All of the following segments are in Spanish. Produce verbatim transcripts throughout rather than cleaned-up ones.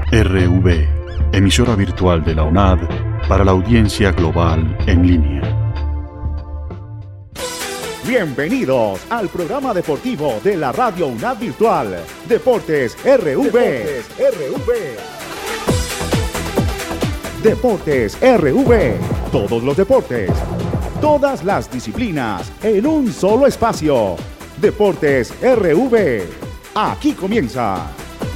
R V, emisora virtual de la UNAD para la audiencia global en línea. Bienvenidos al programa deportivo de la Radio UNAD Virtual, Deportes R V. Deportes R V. Deportes R V. Todos los deportes, todas las disciplinas en un solo espacio. Deportes R V. Aquí comienza.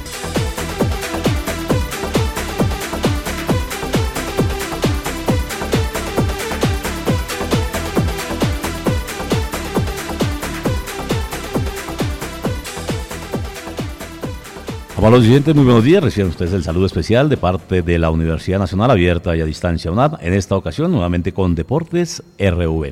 Amables oyentes, muy buenos días. Reciban ustedes el saludo especial de parte de la Universidad Nacional Abierta y a Distancia UNAD, en esta ocasión nuevamente con Deportes R V.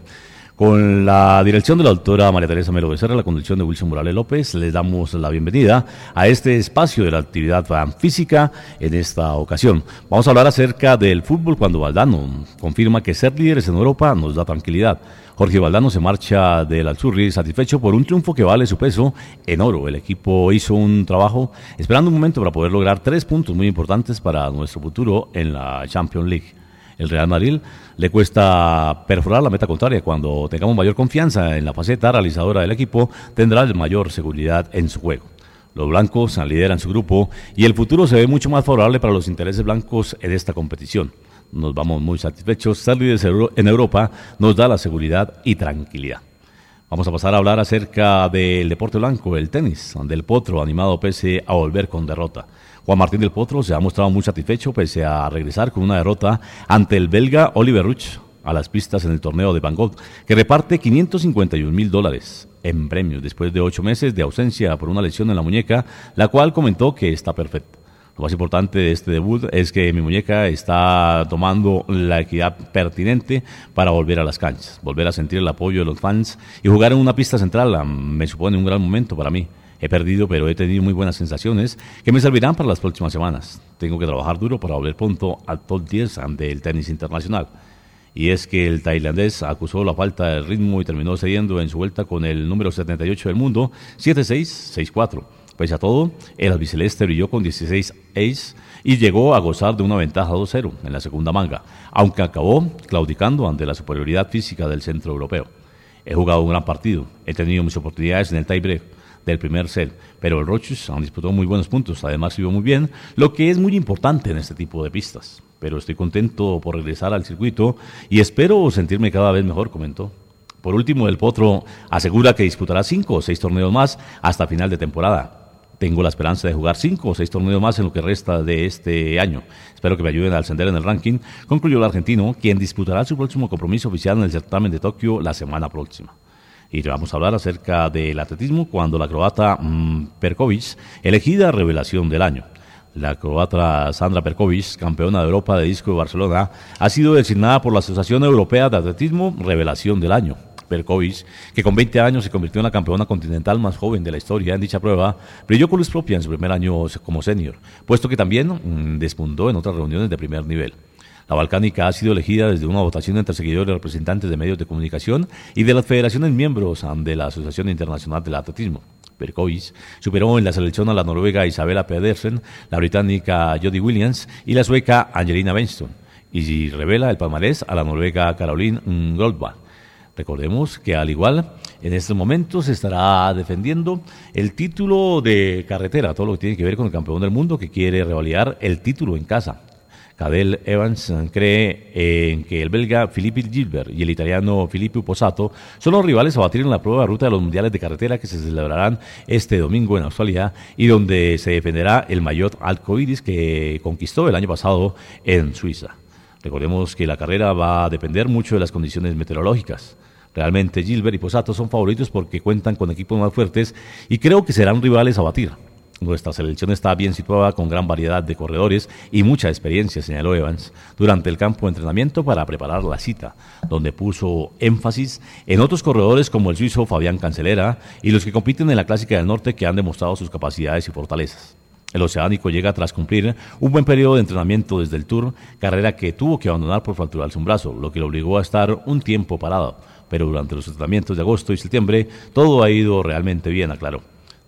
Con la dirección de la doctora María Teresa Melo Becerra, la conducción de Wilson Morales López, les damos la bienvenida a este espacio de la actividad física en esta ocasión. Vamos a hablar acerca del fútbol cuando Valdano confirma que ser líderes en Europa nos da tranquilidad. Jorge Valdano se marcha del Azzurri satisfecho por un triunfo que vale su peso en oro. El equipo hizo un trabajo esperando un momento para poder lograr tres puntos muy importantes para nuestro futuro en la Champions League. El Real Madrid le cuesta perforar la meta contraria. Cuando tengamos mayor confianza en la faceta realizadora del equipo, tendrá mayor seguridad en su juego. Los blancos lideran su grupo y el futuro se ve mucho más favorable para los intereses blancos en esta competición. Nos vamos muy satisfechos. Ser líderes en Europa nos da la seguridad y tranquilidad. Vamos a pasar a hablar acerca del deporte blanco, el tenis, del Potro, animado pese a volver con derrota. Juan Martín del Potro se ha mostrado muy satisfecho pese a regresar con una derrota ante el belga Oliver Ruch a las pistas en el torneo de Bangkok, que reparte quinientos cincuenta y un mil dólares en premios después de ocho meses de ausencia por una lesión en la muñeca, la cual comentó que está perfecta. Lo más importante de este debut es que mi muñeca está tomando la equidad pertinente para volver a las canchas, volver a sentir el apoyo de los fans y jugar en una pista central me supone un gran momento para mí. He perdido, pero he tenido muy buenas sensaciones que me servirán para las próximas semanas. Tengo que trabajar duro para volver pronto al top diez del tenis internacional. Y es que el tailandés acusó la falta de ritmo y terminó cediendo en su vuelta con el número setenta y ocho del mundo, siete seis, seis cuatro. Pese a todo, el albiceleste brilló con dieciséis ace y llegó a gozar de una ventaja dos cero en la segunda manga, aunque acabó claudicando ante la superioridad física del centro europeo. He jugado un gran partido, he tenido mis oportunidades en el tiebreak del primer set, pero el Rochus disputó muy buenos puntos, además subió muy bien, lo que es muy importante en este tipo de pistas. Pero estoy contento por regresar al circuito y espero sentirme cada vez mejor, comentó. Por último, el Potro asegura que disputará cinco o seis torneos más hasta final de temporada. Tengo la esperanza de jugar cinco o seis torneos más en lo que resta de este año. Espero que me ayuden a ascender en el ranking, concluyó el argentino, quien disputará su próximo compromiso oficial en el certamen de Tokio la semana próxima. Y vamos a hablar acerca del atletismo cuando la croata mmm, Perković, elegida revelación del año. La croata Sandra Perković, campeona de Europa de disco de Barcelona, ha sido designada por la Asociación Europea de Atletismo revelación del año. Perković, que con veinte años se convirtió en la campeona continental más joven de la historia en dicha prueba, brilló con luz propia en su primer año como senior, puesto que también mmm, despuntó en otras reuniones de primer nivel. La balcánica ha sido elegida desde una votación entre seguidores y representantes de medios de comunicación y de las federaciones miembros de la Asociación Internacional del Atletismo. Perković superó en la selección a la noruega Isabella Pedersen, la británica Jodie Williams y la sueca Angelina Benston, y revela el palmarés a la noruega Caroline Goldwall. Recordemos que al igual, en estos momentos se estará defendiendo el título de carretera, todo lo que tiene que ver con el campeón del mundo que quiere revalidar el título en casa. Cadel Evans cree en que el belga Philippe Gilbert y el italiano Filippo Pozzato son los rivales a batir en la prueba de ruta de los mundiales de carretera que se celebrarán este domingo en Australia y donde se defenderá el maillot arcoíris que conquistó el año pasado en Suiza. Recordemos que la carrera va a depender mucho de las condiciones meteorológicas. Realmente Gilbert y Pozzato son favoritos porque cuentan con equipos más fuertes y creo que serán rivales a batir. Nuestra selección está bien situada con gran variedad de corredores y mucha experiencia, señaló Evans, durante el campo de entrenamiento para preparar la cita, donde puso énfasis en otros corredores como el suizo Fabián Cancelera y los que compiten en la Clásica del Norte que han demostrado sus capacidades y fortalezas. El oceánico llega tras cumplir un buen periodo de entrenamiento desde el Tour, carrera que tuvo que abandonar por fracturarse un brazo, lo que lo obligó a estar un tiempo parado, pero durante los entrenamientos de agosto y septiembre todo ha ido realmente bien, aclaró.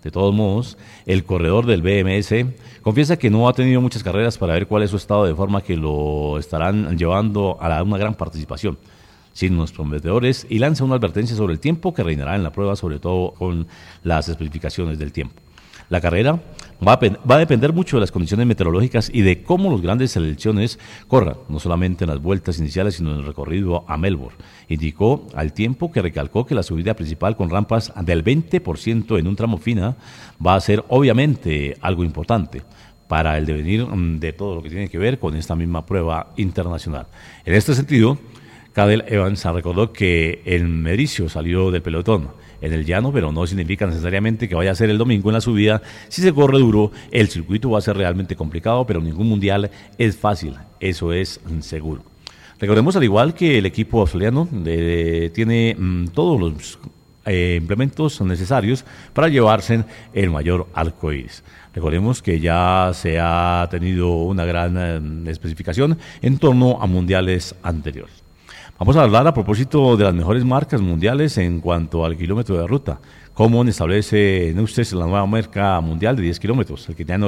De todos modos, el corredor del B M S confiesa que no ha tenido muchas carreras para ver cuál es su estado, de forma que lo estarán llevando a la, una gran participación. Signos prometedores, y lanza una advertencia sobre el tiempo que reinará en la prueba, sobre todo con las especificaciones del tiempo. La carrera va a, va a depender mucho de las condiciones meteorológicas y de cómo los grandes selecciones corran, no solamente en las vueltas iniciales, sino en el recorrido a Melbourne. Indicó al tiempo que recalcó que la subida principal con rampas del veinte por ciento en un tramo final va a ser obviamente algo importante para el devenir de todo lo que tiene que ver con esta misma prueba internacional. En este sentido, Cadel Evans recordó que el Mericio salió del pelotón en el llano, pero no significa necesariamente que vaya a ser el domingo en la subida. Si se corre duro, el circuito va a ser realmente complicado, pero ningún mundial es fácil, eso es seguro. Recordemos, al igual que el equipo australiano, de, tiene mmm, todos los eh, implementos necesarios para llevarse el mayor arco iris. Recordemos que ya se ha tenido una gran eh, especificación en torno a mundiales anteriores. Vamos a hablar a propósito de las mejores marcas mundiales en cuanto al kilómetro de ruta. Common establece Neustedt la nueva marca mundial de diez kilómetros. El keniano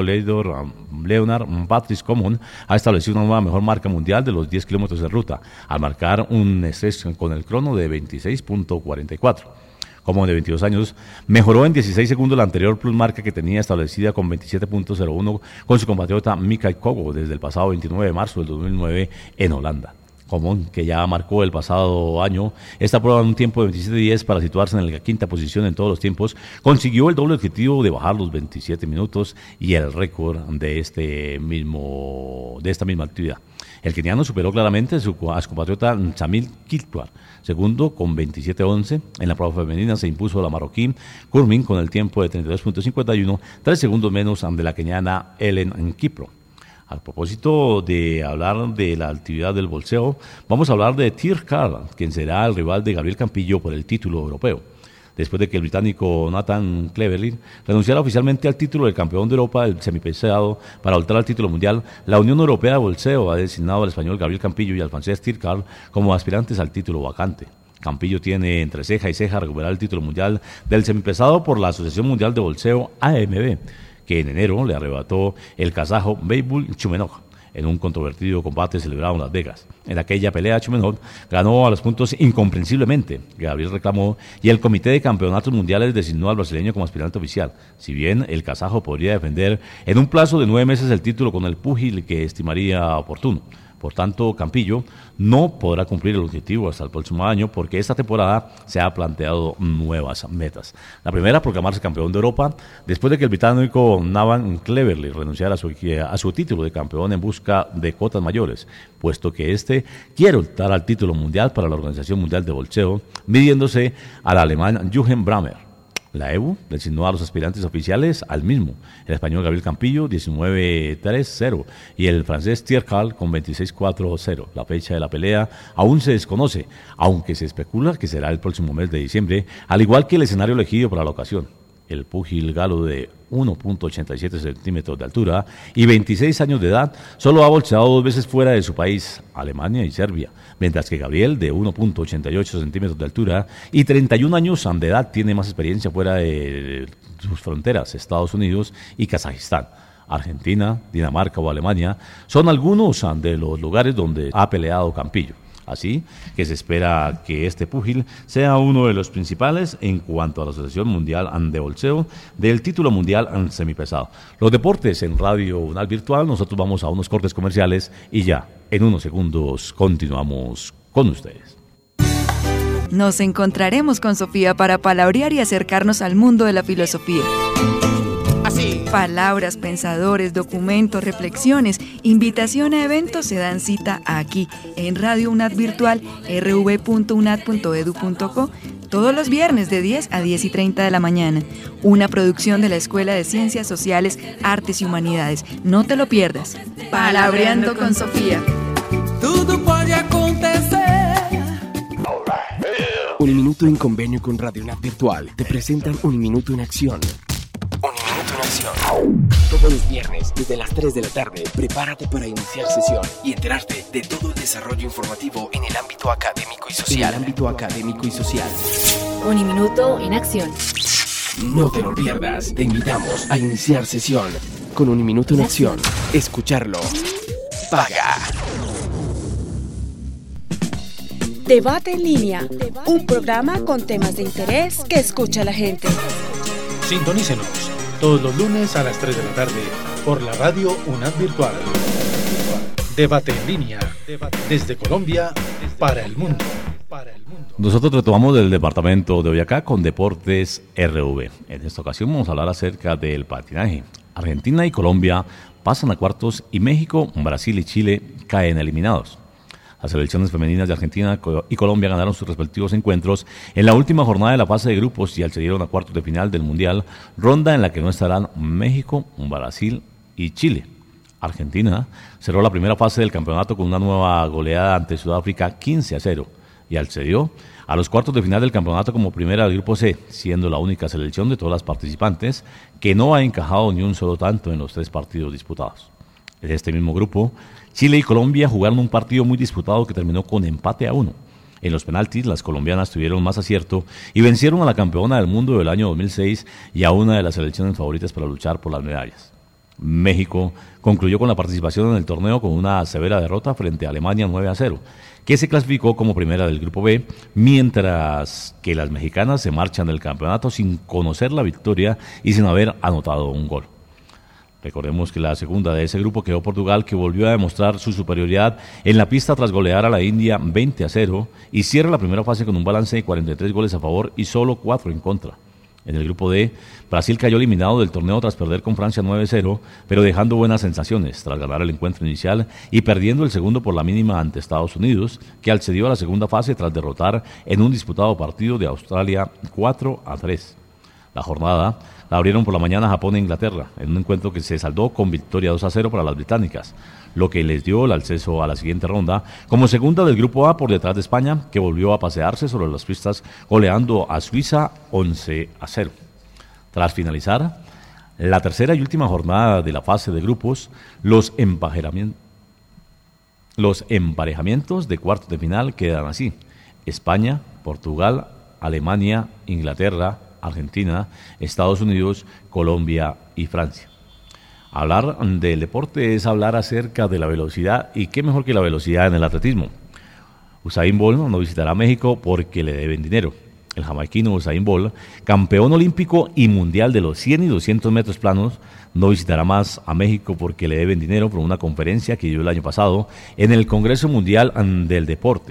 Leonard Patrice Common ha establecido una nueva mejor marca mundial de los diez kilómetros de ruta, al marcar un estrés con el crono de veintiséis punto cuarenta y cuatro. Common, de veintidós años, mejoró en dieciséis segundos la anterior plus marca que tenía establecida con veintisiete punto cero uno con su compatriota Mikael Kogo desde el pasado veintinueve de marzo del dos mil nueve en Holanda. Common, que ya marcó el pasado año esta prueba en un tiempo de veintisiete diez para situarse en la quinta posición en todos los tiempos, consiguió el doble objetivo de bajar los veintisiete minutos y el récord de este mismo de esta misma actividad. El keniano superó claramente a su, a su compatriota Chamil Kiltwar, segundo con veintisiete once. En la prueba femenina se impuso la marroquí Kurmin con el tiempo de treinta y dos punto cincuenta y uno, tres segundos menos de la keniana Ellen Kipro. A propósito de hablar de la actividad del bolseo, vamos a hablar de Tyr Carl, quien será el rival de Gabriel Campillo por el título europeo. Después de que el británico Nathan Cleverly renunciara oficialmente al título del campeón de Europa del semipesado para optar al título mundial, la Unión Europea de Bolseo ha designado al español Gabriel Campillo y al francés Tyr Carl como aspirantes al título vacante. Campillo tiene entre ceja y ceja recuperar el título mundial del semipesado por la Asociación Mundial de Bolseo A M B, que en enero le arrebató el kazajo Beybul Chumenov en un controvertido combate celebrado en Las Vegas. En aquella pelea, Chumenov ganó a los puntos incomprensiblemente. Gabriel reclamó y el Comité de Campeonatos Mundiales designó al brasileño como aspirante oficial. Si bien el kazajo podría defender en un plazo de nueve meses el título con el púgil que estimaría oportuno. Por tanto, Campillo no podrá cumplir el objetivo hasta el próximo año porque esta temporada se ha planteado nuevas metas. La primera, proclamarse campeón de Europa, después de que el británico Nathan Cleverly renunciara a su, a su título de campeón en busca de cotas mayores, puesto que este quiere optar al título mundial para la Organización Mundial de Bolseo, midiéndose al alemán Jürgen Brammer. La E B U designó a los aspirantes oficiales al mismo, el español Gabriel Campillo diecinueve tres cero y el francés Tyr Carl con veintiséis cuatro cero. La fecha de la pelea aún se desconoce, aunque se especula que será el próximo mes de diciembre, al igual que el escenario elegido para la ocasión. El púgil galo de uno punto ochenta y siete centímetros de altura y veintiséis años de edad solo ha bolseado dos veces fuera de su país, Alemania y Serbia, mientras que Gabriel, de uno punto ochenta y ocho centímetros de altura y treinta y un años de edad, tiene más experiencia fuera de sus fronteras, Estados Unidos y Kazajistán. Argentina, Dinamarca o Alemania son algunos de los lugares donde ha peleado Campillo. Así que se espera que este púgil sea uno de los principales en cuanto a la Asociación Mundial de Bolseo del título mundial en semipesado. Los deportes en Radio UNAD Virtual, nosotros vamos a unos cortes comerciales y ya en unos segundos continuamos con ustedes. Nos encontraremos con Sofía para palabrear y acercarnos al mundo de la filosofía. Así. Palabras, pensadores, documentos, reflexiones, invitación a eventos se dan cita aquí, en Radio UNAD Virtual, erre u ve punto unad punto edu punto co, todos los viernes de diez a diez y treinta de la mañana. Una producción de la Escuela de Ciencias Sociales, Artes y Humanidades. No te lo pierdas. Palabreando con Sofía. Todo puede acontecer. Uniminuto en convenio con Radio UNAD Virtual te presentan Uniminuto en Acción. Uniminuto en Acción. Todos los viernes, desde las tres de la tarde, prepárate para iniciar sesión y enterarte de todo el desarrollo informativo en el ámbito académico y social. En el ámbito académico y social. Uniminuto en Acción. No te lo pierdas. Te invitamos a iniciar sesión con Un Minuto en Acción. Escucharlo paga. Debate en línea, un programa con temas de interés que escucha la gente. Sintonícenos todos los lunes a las tres de la tarde por la radio UNAD Virtual. Debate en línea, desde Colombia para el mundo. Nosotros retomamos del departamento de Boyacá con Deportes R V. En esta ocasión vamos a hablar acerca del patinaje. Argentina y Colombia pasan a cuartos y México, Brasil y Chile caen eliminados. Las selecciones femeninas de Argentina y Colombia ganaron sus respectivos encuentros en la última jornada de la fase de grupos y accedieron a cuartos de final del Mundial, ronda en la que no estarán México, Brasil y Chile. Argentina cerró la primera fase del campeonato con una nueva goleada ante Sudáfrica quince a cero y accedió a los cuartos de final del campeonato como primera del grupo C, siendo la única selección de todas las participantes que no ha encajado ni un solo tanto en los tres partidos disputados. En este mismo grupo, Chile y Colombia jugaron un partido muy disputado que terminó con empate a uno. En los penaltis, las colombianas tuvieron más acierto y vencieron a la campeona del mundo del año dos mil seis y a una de las selecciones favoritas para luchar por las medallas. México concluyó con la participación en el torneo con una severa derrota frente a Alemania nueve a cero, que se clasificó como primera del grupo B, mientras que las mexicanas se marchan del campeonato sin conocer la victoria y sin haber anotado un gol. Recordemos que la segunda de ese grupo quedó Portugal, que volvió a demostrar su superioridad en la pista tras golear a la India veinte a cero y cierra la primera fase con un balance de cuarenta y tres goles a favor y solo cuatro en contra. En el grupo D, Brasil cayó eliminado del torneo tras perder con Francia nueve a cero, pero dejando buenas sensaciones tras ganar el encuentro inicial y perdiendo el segundo por la mínima ante Estados Unidos, que accedió a la segunda fase tras derrotar en un disputado partido de Australia cuatro a tres. La jornada la abrieron por la mañana Japón e Inglaterra, en un encuentro que se saldó con victoria dos a cero para las británicas, lo que les dio el acceso a la siguiente ronda como segunda del grupo A por detrás de España, que volvió a pasearse sobre las pistas goleando a Suiza once a cero. Tras finalizar la tercera y última jornada de la fase de grupos, los emparejamientos, los emparejamientos de cuartos de final quedan así: España, Portugal, Alemania, Inglaterra, Argentina, Estados Unidos, Colombia y Francia. Hablar del deporte es hablar acerca de la velocidad, y qué mejor que la velocidad en el atletismo. Usain Bolt no visitará México porque le deben dinero. El jamaiquino Usain Bolt, campeón olímpico y mundial de los cien y doscientos metros planos, no visitará más a México porque le deben dinero por una conferencia que dio el año pasado en el Congreso Mundial del Deporte.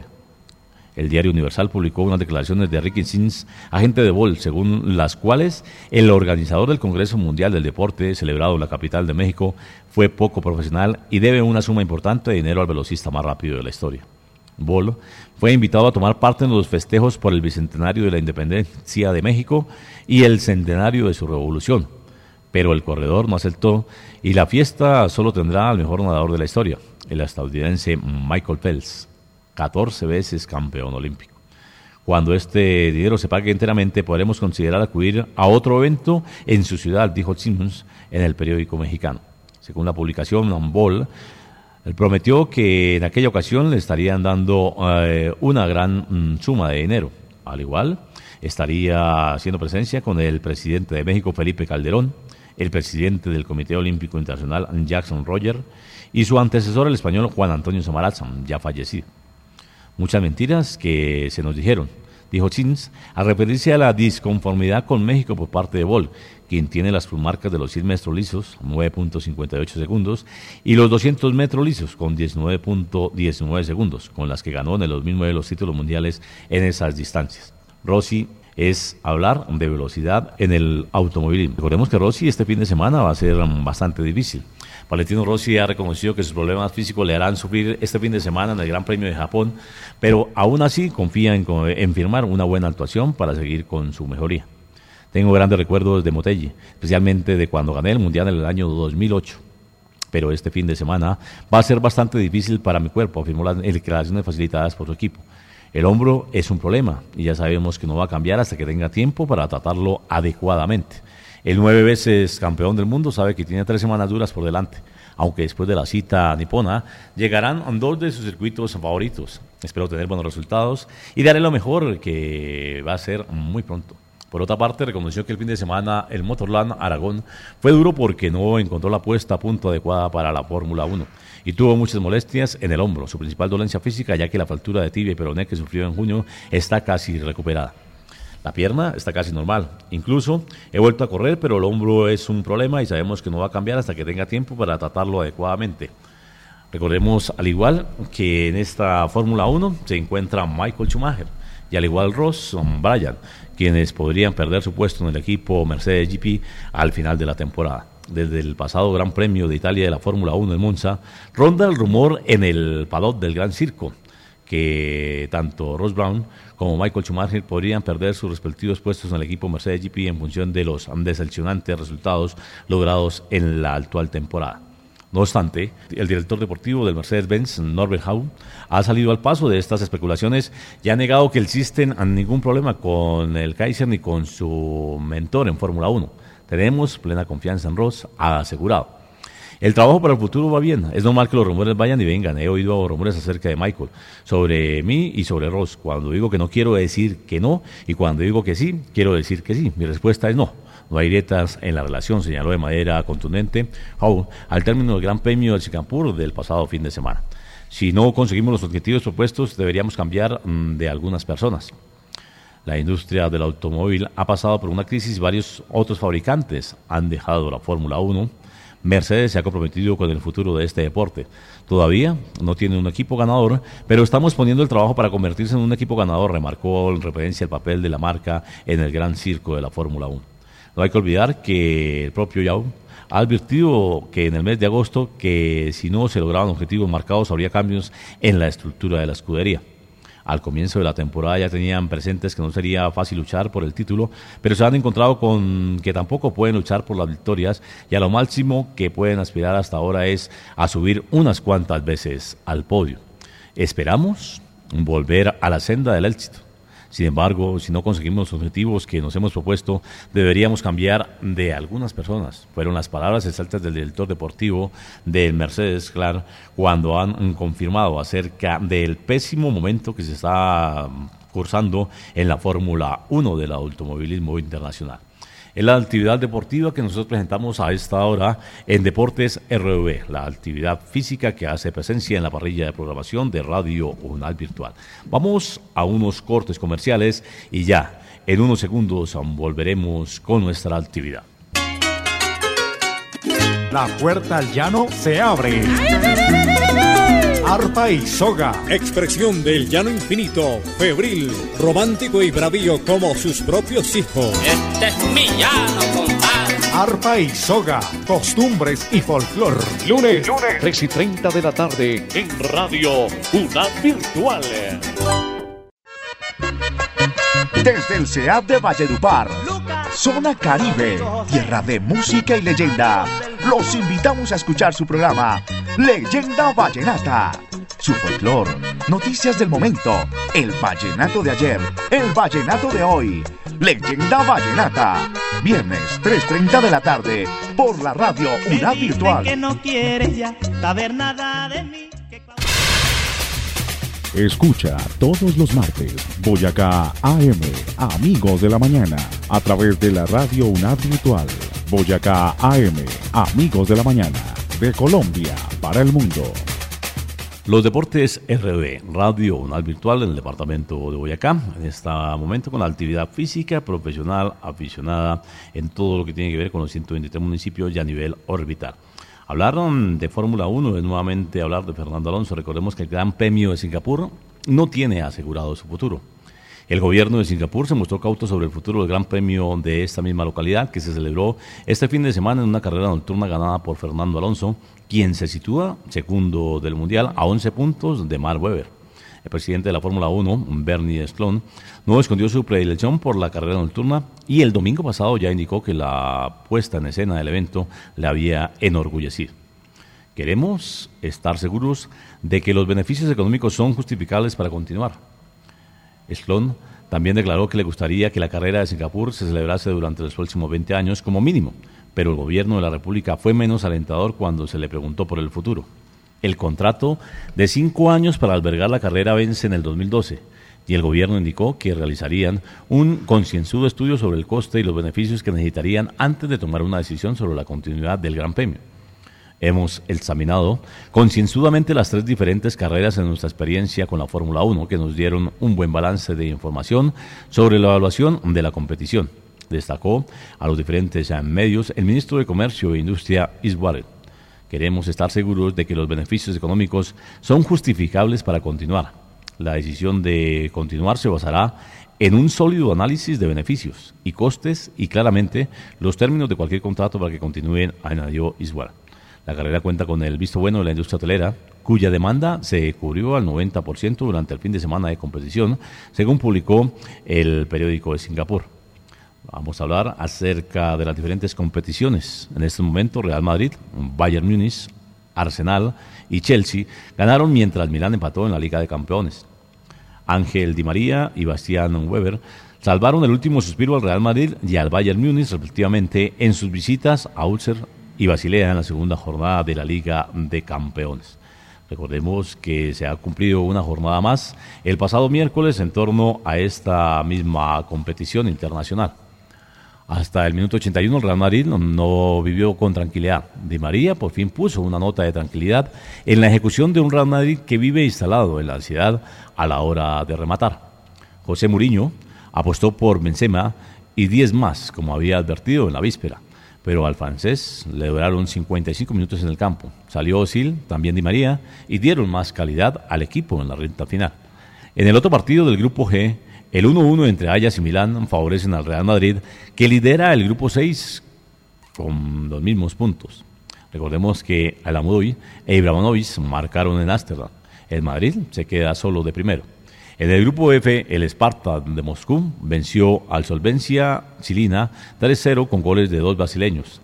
El Diario Universal publicó unas declaraciones de Ricky Sims, agente de Bolt, según las cuales el organizador del Congreso Mundial del Deporte, celebrado en la capital de México, fue poco profesional y debe una suma importante de dinero al velocista más rápido de la historia. Bolt fue invitado a tomar parte en los festejos por el bicentenario de la independencia de México y el centenario de su revolución, pero el corredor no aceptó y la fiesta solo tendrá al mejor nadador de la historia, el estadounidense Michael Phelps, catorce veces campeón olímpico. Cuando este dinero se pague enteramente, podremos considerar acudir a otro evento en su ciudad, dijo Simmons en el periódico mexicano. Según la publicación, Bolt prometió que en aquella ocasión le estarían dando eh, una gran mm, suma de dinero. Al igual, estaría haciendo presencia con el presidente de México, Felipe Calderón, el presidente del Comité Olímpico Internacional, Jackson Roger, y su antecesor, el español Juan Antonio Samaranch, ya fallecido. Muchas mentiras que se nos dijeron, dijo Chins, al referirse a la disconformidad con México por parte de Bolt, quien tiene las marcas de los cien metros lisos, nueve punto cincuenta y ocho segundos, y los doscientos metros lisos, con diecinueve punto diecinueve segundos, con las que ganó en el dos mil nueve los títulos mundiales en esas distancias. Rossi es hablar de velocidad en el automovilismo. Recordemos que Rossi este fin de semana va a ser bastante difícil. Valentino Rossi ha reconocido que sus problemas físicos le harán sufrir este fin de semana en el Gran Premio de Japón, pero aún así confía en, en firmar una buena actuación para seguir con su mejoría. Tengo grandes recuerdos de Motelli, especialmente de cuando gané el Mundial en el año dos mil ocho. Pero este fin de semana va a ser bastante difícil para mi cuerpo, afirmó las declaraciones facilitadas por su equipo. El hombro es un problema y ya sabemos que no va a cambiar hasta que tenga tiempo para tratarlo adecuadamente. El nueve veces campeón del mundo sabe que tiene tres semanas duras por delante, aunque después de la cita nipona llegarán dos de sus circuitos favoritos. Espero tener buenos resultados y daré lo mejor, que va a ser muy pronto. Por otra parte, reconoció que el fin de semana el Motorland Aragón fue duro porque no encontró la puesta a punto adecuada para la Fórmula uno y tuvo muchas molestias en el hombro, su principal dolencia física, ya que la fractura de tibia y peroné que sufrió en junio está casi recuperada. La pierna está casi normal. Incluso he vuelto a correr, pero el hombro es un problema y sabemos que no va a cambiar hasta que tenga tiempo para tratarlo adecuadamente. Recordemos, al igual que en esta Fórmula uno se encuentra Michael Schumacher y al igual Ross Bryan, quienes podrían perder su puesto en el equipo Mercedes G P al final de la temporada. Desde el pasado Gran Premio de Italia de la Fórmula uno en Monza, ronda el rumor en el paddock del Gran Circo que tanto Ross Brown como Michael Schumacher podrían perder sus respectivos puestos en el equipo Mercedes G P en función de los decepcionantes resultados logrados en la actual temporada. No obstante, el director deportivo del Mercedes-Benz, Norbert Hau, ha salido al paso de estas especulaciones y ha negado que existen ningún problema con el Kaiser ni con su mentor en Fórmula uno. Tenemos plena confianza en Ross, ha asegurado. El trabajo para el futuro va bien. Es normal que los rumores vayan y vengan. He oído rumores acerca de Michael, sobre mí y sobre Ross. Cuando digo que no, quiero decir que no, y cuando digo que sí, quiero decir que sí. Mi respuesta es no. No hay grietas en la relación, señaló de manera contundente Howell al término del Gran Premio del Singapur del pasado fin de semana. Si no conseguimos los objetivos propuestos, deberíamos cambiar mmm, de algunas personas. La industria del automóvil ha pasado por una crisis y varios otros fabricantes han dejado la Fórmula uno. Mercedes se ha comprometido con el futuro de este deporte. Todavía no tiene un equipo ganador, pero estamos poniendo el trabajo para convertirse en un equipo ganador, remarcó en referencia al papel de la marca en el gran circo de la Fórmula uno. No hay que olvidar que el propio Yao ha advertido que en el mes de agosto que si no se lograban objetivos marcados habría cambios en la estructura de la escudería. Al comienzo de la temporada ya tenían presentes que no sería fácil luchar por el título, pero se han encontrado con que tampoco pueden luchar por las victorias y a lo máximo que pueden aspirar hasta ahora es a subir unas cuantas veces al podio. Esperamos volver a la senda del éxito. Sin embargo, si no conseguimos los objetivos que nos hemos propuesto, deberíamos cambiar de algunas personas. Fueron las palabras exactas del director deportivo del Mercedes, claro, cuando han confirmado acerca del pésimo momento que se está cursando en la Fórmula uno del automovilismo internacional. Es la actividad deportiva que nosotros presentamos a esta hora en Deportes R V, la actividad física que hace presencia en la parrilla de programación de Radio UNAD Virtual. Vamos a unos cortes comerciales y ya en unos segundos volveremos con nuestra actividad. La puerta al llano se abre. Arpa y soga. Expresión del llano infinito, febril, romántico y bravío como sus propios hijos. Este es mi llano, compadre. Arpa y soga, costumbres y folclor. Lunes, Lunes, tres y treinta de la tarde en Radio UNAD Virtual. Desde el C E A D de Valledupar, Zona Caribe, tierra de música y leyenda, los invitamos a escuchar su programa Leyenda Vallenata. Su folclor, noticias del momento, el vallenato de ayer, el vallenato de hoy. Leyenda Vallenata, viernes tres y treinta de la tarde, por la radio UNAD Virtual. Que no quieres ya saber nada de mí. Escucha todos los martes Boyacá A M, Amigos de la Mañana, a través de la radio UNAD Virtual. Boyacá A M, Amigos de la Mañana, de Colombia para el mundo. Los Deportes R V, Radio UNAD Virtual en el departamento de Boyacá, en este momento con la actividad física, profesional, aficionada, en todo lo que tiene que ver con los ciento veintitrés municipios y a nivel orbital. Hablaron de Fórmula uno, es nuevamente hablar de Fernando Alonso. Recordemos que el Gran Premio de Singapur no tiene asegurado su futuro. El gobierno de Singapur se mostró cauto sobre el futuro del Gran Premio de esta misma localidad, que se celebró este fin de semana en una carrera nocturna ganada por Fernando Alonso, quien se sitúa segundo del Mundial a once puntos de Mark Webber. El presidente de la Fórmula uno, Bernie Ecclestone, no escondió su predilección por la carrera nocturna y el domingo pasado ya indicó que la puesta en escena del evento le había enorgullecido. Queremos estar seguros de que los beneficios económicos son justificables para continuar. Ecclestone también declaró que le gustaría que la carrera de Singapur se celebrase durante los próximos veinte años como mínimo, pero el gobierno de la República fue menos alentador cuando se le preguntó por el futuro. El contrato de cinco años para albergar la carrera vence en el dos mil doce, y el gobierno indicó que realizarían un concienzudo estudio sobre el coste y los beneficios que necesitarían antes de tomar una decisión sobre la continuidad del Gran Premio. Hemos examinado concienzudamente las tres diferentes carreras en nuestra experiencia con la Fórmula uno, que nos dieron un buen balance de información sobre la evaluación de la competición, destacó a los diferentes medios el ministro de Comercio e Industria, Iswarer. Queremos estar seguros de que los beneficios económicos son justificables para continuar. La decisión de continuar se basará en un sólido análisis de beneficios y costes y claramente los términos de cualquier contrato para que continúen, añadió Iswarer. La carrera cuenta con el visto bueno de la industria hotelera, cuya demanda se cubrió al noventa por ciento durante el fin de semana de competición, según publicó el periódico de Singapur. Vamos a hablar acerca de las diferentes competiciones. En este momento, Real Madrid, Bayern Múnich, Arsenal y Chelsea ganaron mientras Milán empató en la Liga de Campeones. Ángel Di María y Bastián Weber salvaron el último suspiro al Real Madrid y al Bayern Múnich respectivamente en sus visitas a Ulster y Basilea en la segunda jornada de la Liga de Campeones. Recordemos que se ha cumplido una jornada más el pasado miércoles en torno a esta misma competición internacional. Hasta el minuto ochenta y uno el Real Madrid no, no vivió con tranquilidad. Di María por fin puso una nota de tranquilidad en la ejecución de un Real Madrid que vive instalado en la ansiedad a la hora de rematar. José Mourinho apostó por Benzema y diez más, como había advertido en la víspera, pero al francés le duraron cincuenta y cinco minutos en el campo. Salió Özil, también Di María, y dieron más calidad al equipo en la recta final. En el otro partido del Grupo G, el uno uno entre Ajax y Milán favorecen al Real Madrid, que lidera el Grupo seis con los mismos puntos. Recordemos que Alamudoy e Ibrahimovic marcaron en Ámsterdam. El Madrid se queda solo de primero. En el Grupo F, el Sparta de Moscú venció al Solvencia Chilina tres cero con goles de dos brasileños.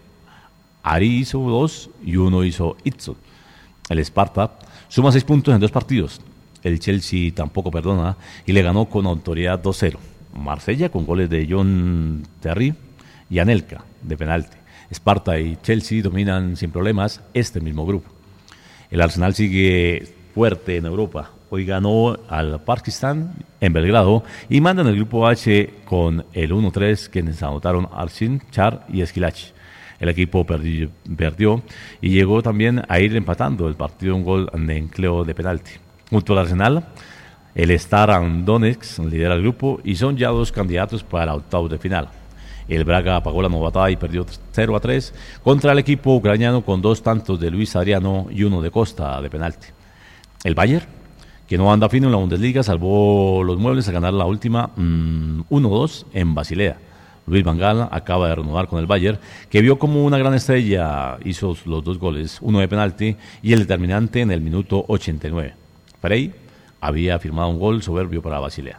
Ari hizo dos y uno hizo Itzo. El Sparta suma seis puntos en dos partidos. El Chelsea tampoco perdona y le ganó con autoridad dos cero. Marsella con goles de John Terry y Anelka de penalti. Sparta y Chelsea dominan sin problemas este mismo grupo. El Arsenal sigue fuerte en Europa. Hoy ganó al Partizan en Belgrado y manda en el Grupo H con el uno tres, quienes anotaron Arsin, Char y Esquilachi. El equipo perdió, perdió y llegó también a ir empatando el partido un gol de Encleo de penalti. Junto al Arsenal, el Star Donetsk lidera el grupo y son ya dos candidatos para octavos de final. El Braga pagó la novatada y perdió cero a tres contra el equipo ucraniano con dos tantos de Luis Adriano y uno de Costa de penalti. El Bayern, que no anda fino en la Bundesliga, salvó los muebles a ganar la última mmm, uno dos en Basilea. Luis Van Gaal acaba de renovar con el Bayern, que vio como una gran estrella hizo los dos goles, uno de penalti y el determinante en el minuto ochenta y nueve. Frey había firmado un gol soberbio para Basilea.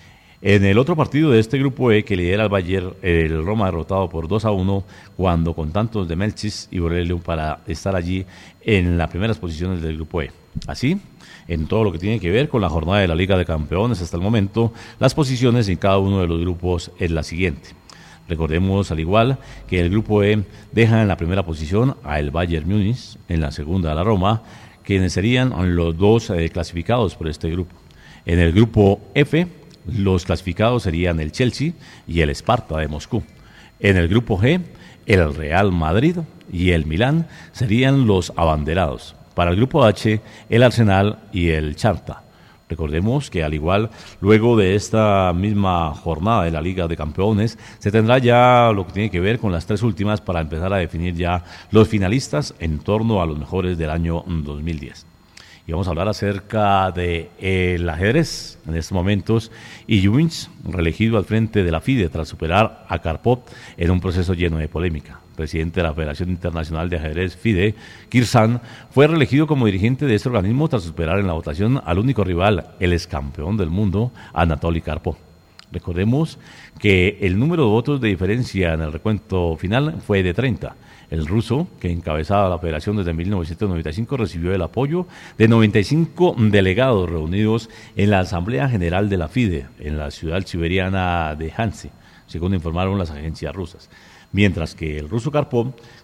En el otro partido de este grupo E que lidera el Bayern, el Roma derrotado por dos a uno cuando con tantos de Melchis y Borello para estar allí en las primeras posiciones del grupo E. Así, en todo lo que tiene que ver con la jornada de la Liga de Campeones hasta el momento, las posiciones en cada uno de los grupos es la siguiente. Recordemos al igual que el grupo E deja en la primera posición a el Bayern Múnich, en la segunda a la Roma, quienes serían los dos eh, clasificados por este grupo. En el grupo F, los clasificados serían el Chelsea y el Sparta de Moscú. En el grupo G, el Real Madrid y el Milán serían los abanderados. Para el grupo H, el Arsenal y el Shakhtar. Recordemos que al igual, luego de esta misma jornada de la Liga de Campeones, se tendrá ya lo que tiene que ver con las tres últimas para empezar a definir ya los finalistas en torno a los mejores del año dos mil diez. Y vamos a hablar acerca del ajedrez en estos momentos. Y Juvins, reelegido al frente de la FIDE tras superar a Karpov en un proceso lleno de polémica. Presidente de la Federación Internacional de Ajedrez FIDE, Kirsan, fue reelegido como dirigente de este organismo tras superar en la votación al único rival, el ex campeón del mundo, Anatoly Karpov. Recordemos que el número de votos de diferencia en el recuento final fue de treinta. El ruso, que encabezaba la federación desde mil novecientos noventa y cinco, recibió el apoyo de noventa y cinco delegados reunidos en la Asamblea General de la FIDE, en la ciudad siberiana de Hansi, según informaron las agencias rusas. Mientras que el ruso Karpov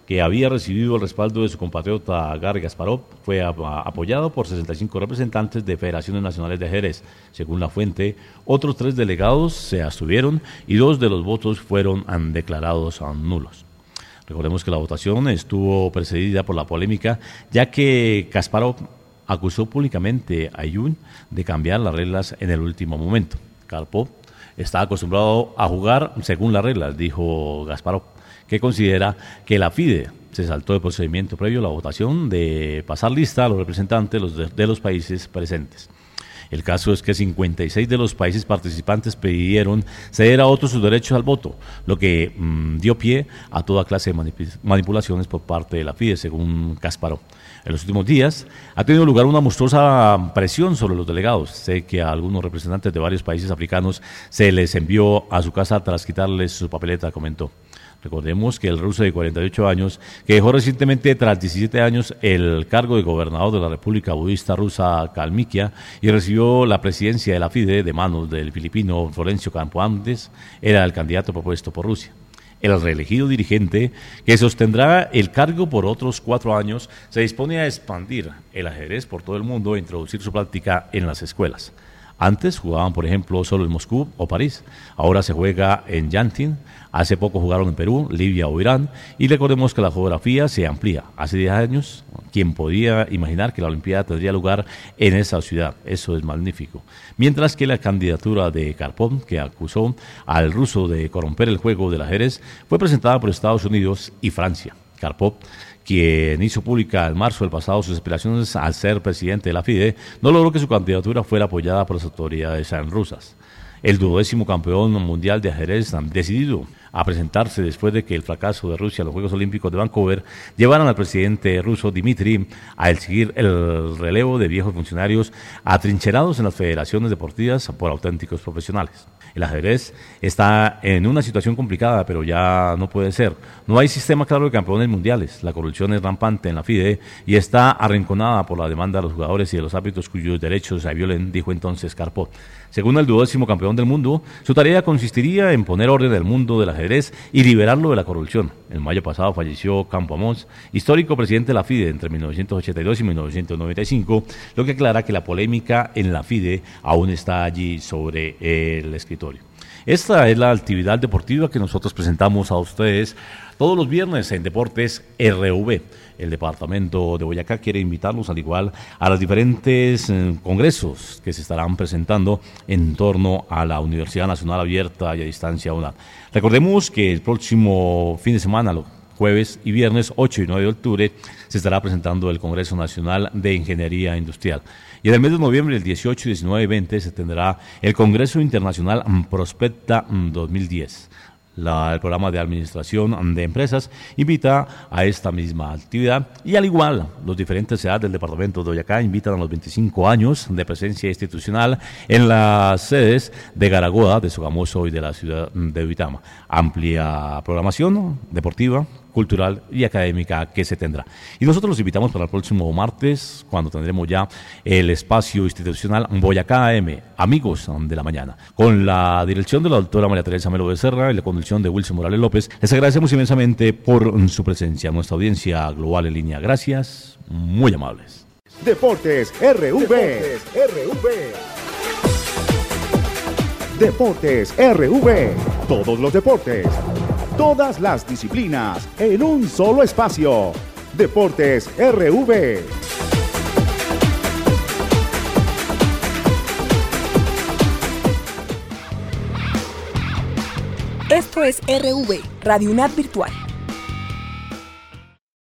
que había recibido el respaldo de su compatriota Garry Kasparov, fue a, a, apoyado por sesenta y cinco representantes de federaciones nacionales de ajedrez. Según la fuente, otros tres delegados se abstuvieron y dos de los votos fueron declarados nulos. Recordemos que la votación estuvo precedida por la polémica, ya que Kasparov acusó públicamente a Yun de cambiar las reglas en el último momento. Karpov está acostumbrado a jugar según las reglas, dijo Kasparov, que considera que la FIDE se saltó el procedimiento previo a la votación de pasar lista a los representantes de los, de los países presentes. El caso es que cincuenta y seis de los países participantes pidieron ceder a otros sus derechos al voto, lo que mmm, dio pie a toda clase de manip- manipulaciones por parte de la FIDE, según Kasparov. En los últimos días ha tenido lugar una monstruosa presión sobre los delegados. Sé que a algunos representantes de varios países africanos se les envió a su casa tras quitarles su papeleta, comentó. Recordemos que el ruso de cuarenta y ocho años, que dejó recientemente tras diecisiete años el cargo de gobernador de la República Budista Rusa Kalmykia y recibió la presidencia de la FIDE de manos del filipino Florencio Campoamtes, era el candidato propuesto por Rusia. El reelegido dirigente, que sostendrá el cargo por otros cuatro años, se dispone a expandir el ajedrez por todo el mundo e introducir su práctica en las escuelas. Antes jugaban, por ejemplo, solo en Moscú o París. Ahora se juega en Yantin. Hace poco jugaron en Perú, Libia o Irán. Y recordemos que la geografía se amplía. Hace diez años, ¿quién podía imaginar que la Olimpiada tendría lugar en esa ciudad? Eso es magnífico. Mientras que la candidatura de Karpov, que acusó al ruso de corromper el juego del ajedrez, fue presentada por Estados Unidos y Francia. Karpov, quien hizo pública en marzo del pasado sus aspiraciones al ser presidente de la FIDE, no logró que su candidatura fuera apoyada por las autoridades rusas. El duodécimo campeón mundial de ajedrez, decidido a presentarse después de que el fracaso de Rusia en los Juegos Olímpicos de Vancouver llevaran al presidente ruso Dmitry a exigir el relevo de viejos funcionarios atrincherados en las federaciones deportivas por auténticos profesionales. El ajedrez está en una situación complicada, pero ya no puede ser. No hay sistema claro de campeones mundiales. La corrupción es rampante en la FIDE y está arrinconada por la demanda de los jugadores y de los árbitros cuyos derechos se violen, dijo entonces Karpov. Según el duodécimo campeón del mundo, su tarea consistiría en poner orden al mundo del ajedrez y liberarlo de la corrupción. En mayo pasado falleció Campo Amós, histórico presidente de la FIDE entre mil novecientos ochenta y dos y mil novecientos noventa y cinco, lo que aclara que la polémica en la FIDE aún está allí sobre el escritorio. Esta es la actividad deportiva que nosotros presentamos a ustedes todos los viernes en Deportes R V. El departamento de Boyacá quiere invitarlos al igual a los diferentes eh, congresos que se estarán presentando en torno a la Universidad Nacional Abierta y a Distancia UNAD. Recordemos que el próximo fin de semana, lo jueves y viernes ocho y nueve de octubre, se estará presentando el Congreso Nacional de Ingeniería Industrial. Y en el mes de noviembre, el dieciocho, diecinueve y veinte, se tendrá el Congreso Internacional Prospecta dos mil diez. La, el programa de administración de empresas invita a esta misma actividad y al igual los diferentes edades del departamento de Boyacá invitan a los veinticinco años de presencia institucional en las sedes de Garagoa, de Sogamoso y de la ciudad de Uitama. Amplia programación deportiva, cultural y académica que se tendrá. Y nosotros los invitamos para el próximo martes, cuando tendremos ya el espacio institucional Boyacá A M, Amigos de la Mañana, con la dirección de la doctora María Teresa Melo Becerra y la conducción de Wilson Morales López. Les agradecemos inmensamente por su presencia. Nuestra audiencia global en línea, gracias, muy amables. Deportes R V. Deportes R V. Deportes R V. Todos los deportes. Todas las disciplinas en un solo espacio. Deportes R V. Esto es R V, Radio UNAD Virtual.